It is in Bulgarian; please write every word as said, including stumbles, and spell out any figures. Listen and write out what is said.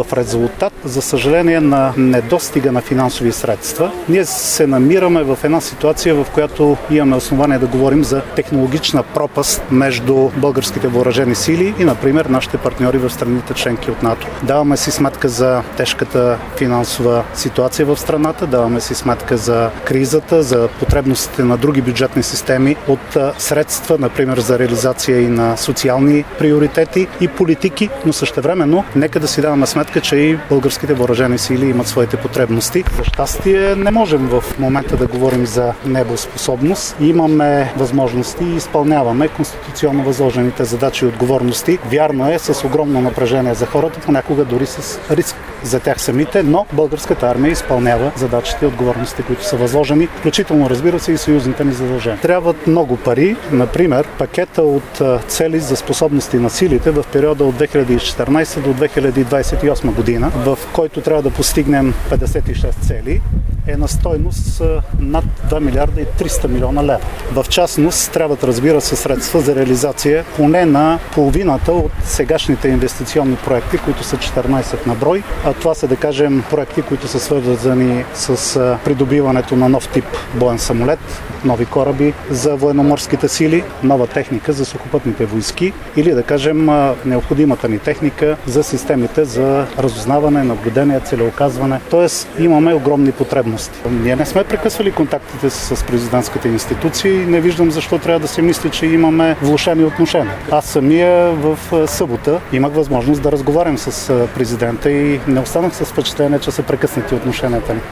В резултат, за съжаление, на недостига на финансови средства, ние се намираме в една ситуация, в която имаме основание да говорим за технологична пропаст между българските въоръжени сили и, например, нашите партньори в страните членки от НАТО. Даваме си сметка за тежката финансова ситуация в страната, даваме си сметка за кризата, за потребностите на други бюджетни системи от средства, например, за реализация и на социални приоритети и политики, но същевременно нека да си даваме сметка, че и българските въоръжени сили имат своите потребности. За щастие не можем в момента да говорим за небоспособност. Имаме възможности и изпълняваме конституционно възложените задачи и отговорности. Вярно е, с огромно напрежение за хората, понякога дори с риск за тях самите, но българската армия изпълнява задачите и отговорности, които са възложени, включително, разбира се, и съюзните ни задължения. Трябват много пари, например, пакета от цели за способности на силите в периода от две хиляди и четиринадесета до две хиляди двадесет и осма година, в който трябва да постигнем петдесет и шест цели, е на стойност над два милиарда и триста милиона лева. В частност, трябват, разбира се, средства за реализация поне на половината от сегашните инвестиционни проекти, които са четиринадесет на брой. А това са, да кажем, проекти, които са свързани с придобиването на нов тип боен самолет, нови кораби за военноморските сили, нова техника за сухопътните войски или, да кажем, необходимата ни техника за системите за разузнаване, наблюдение, целеуказване. Тоест, имаме огромни потребности. Ние не сме прекъсвали контактите с президентската институция и не виждам защо трябва да се мисли, че имаме влошени отношения. Аз самия в събота имах възможност да разговарям с президента и не останах с впечатление, че са прекъснати отношенията ни.